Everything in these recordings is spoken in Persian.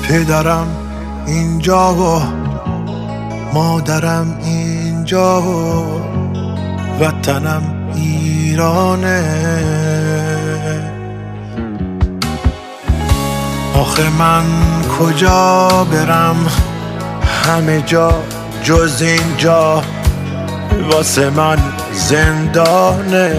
پدرم اینجا و مادرم اینجا و وطنم ایرانه. آخه من کجا برم، همه جا جز اینجا واسه من زندانه.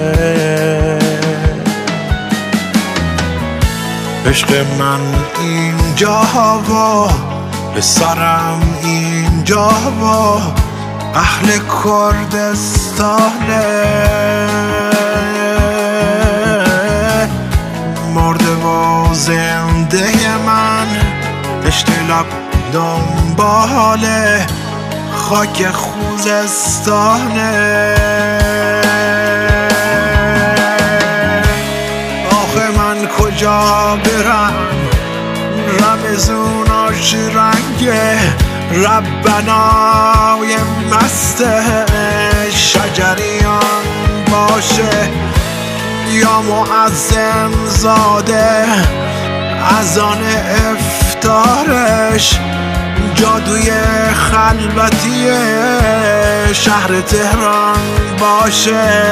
عشق من اینجا و پسرم اینجا و اهل کردستانه. مرده و زنده من پشت لب دنبال خاک خوزستانه. آخه من کجا برم، رمزوناش رنگه ربنای مست شجریان باشه یا معظم زاده اذان افطارش جادوی خلوتی شهر تهران باشه.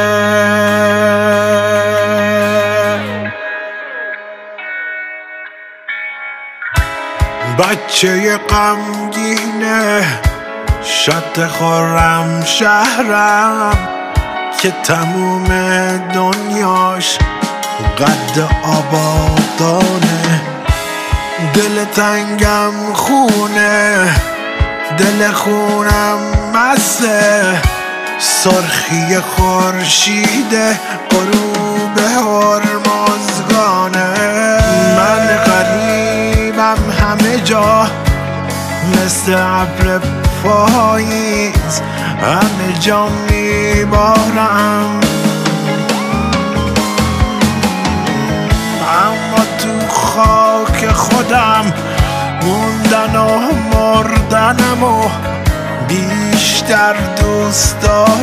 بچه غمگینه شد خورم شهرم که تموم دنیاش قد آبادانه. دل تنگم خونه، دل خونم مسته، سرخی خورشید غروب هرمزگانه. من غریبم همه جا مثل ابر پاییز، همه جا میبارم اما تو خاک خودم موندن و مردنم و بیشتر دوست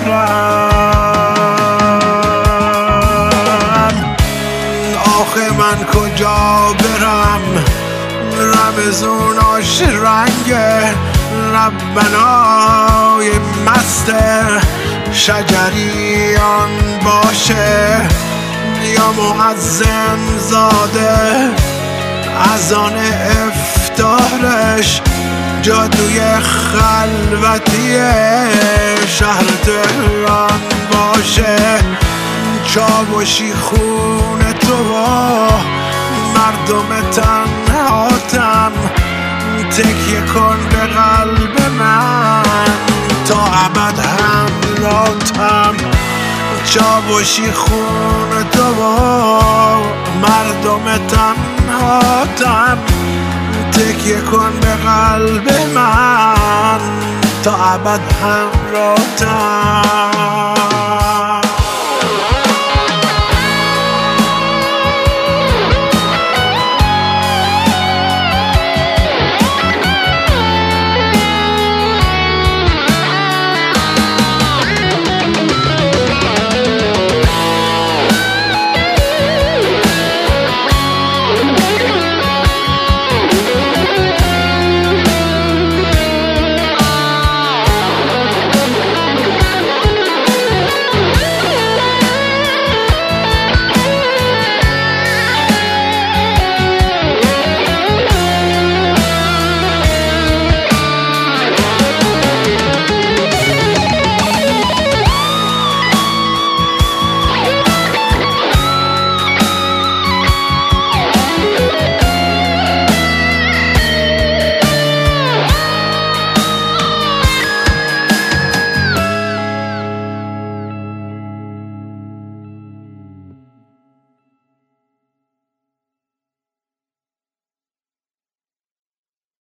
دارم. آخه من کجا برم، رمزوناش رنگ ربنای مست شجریان باشه یا معظم زاده اذان افطارش جادوی خلوتی شهر تهران باشه. چاوشی خون تو و مردم تنهاتم، تکیه کن به قلب من تا ابد همراهتم. چاوشی خون تو و مردم تنهاتم، تکیه کن به قلب من تا ابد همراهتم.